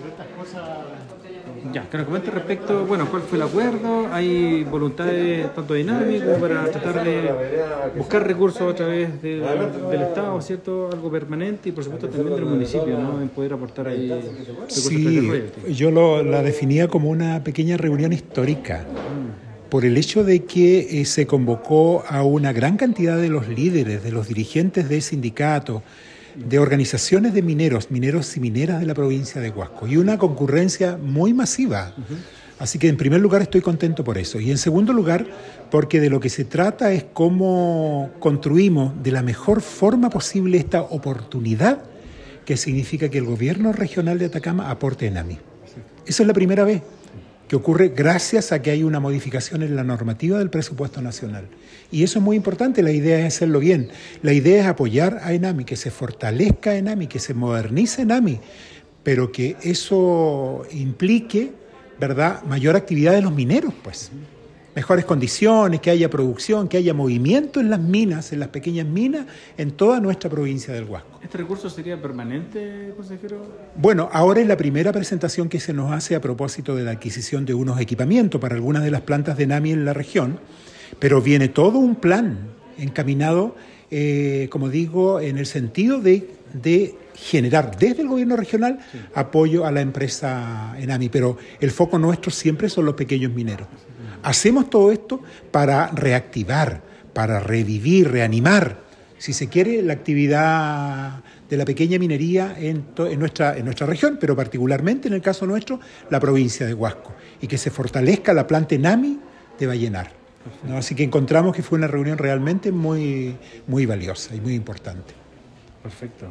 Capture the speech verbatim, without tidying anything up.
Pero estas cosas... Ya, que nos comente respecto, bueno, cuál fue el acuerdo, hay voluntades tanto dinámicas para tratar de buscar recursos a través de, del Estado, ¿cierto? Algo permanente y por supuesto también del municipio, ¿no? En poder aportar ahí recursos. Sí, yo lo, la definía como una pequeña reunión histórica, por el hecho de que eh, se convocó a una gran cantidad de los líderes, de los dirigentes de sindicatos, de organizaciones de mineros, mineros y mineras de la provincia de Huasco, y una concurrencia muy masiva. Uh-huh. Así que en primer lugar estoy contento por eso, y en segundo lugar porque de lo que se trata es cómo construimos de la mejor forma posible esta oportunidad que significa que el gobierno regional de Atacama aporte ENAMI. Esa es la primera vez que ocurre gracias a que hay una modificación en la normativa del presupuesto nacional. Y eso es muy importante, la idea es hacerlo bien. La idea es apoyar a ENAMI, que se fortalezca ENAMI, que se modernice ENAMI, pero que eso implique, ¿verdad?, mayor actividad de los mineros, pues. Mejores condiciones, que haya producción, que haya movimiento en las minas, en las pequeñas minas, en toda nuestra provincia del Huasco. ¿Este recurso sería permanente, consejero? Bueno, ahora es la primera presentación que se nos hace a propósito de la adquisición de unos equipamientos para algunas de las plantas de ENAMI en la región, pero viene todo un plan encaminado, eh, como digo, en el sentido de, de generar desde el gobierno regional sí. apoyo a la empresa ENAMI, pero el foco nuestro siempre son los pequeños mineros. Hacemos todo esto para reactivar, para revivir, reanimar, si se quiere, la actividad de la pequeña minería en, to, en, nuestra, en nuestra región, pero particularmente en el caso nuestro, la provincia de Huasco, y que se fortalezca la planta ENAMI de Vallenar, ¿no? Así que encontramos que fue una reunión realmente muy, muy valiosa y muy importante. Perfecto.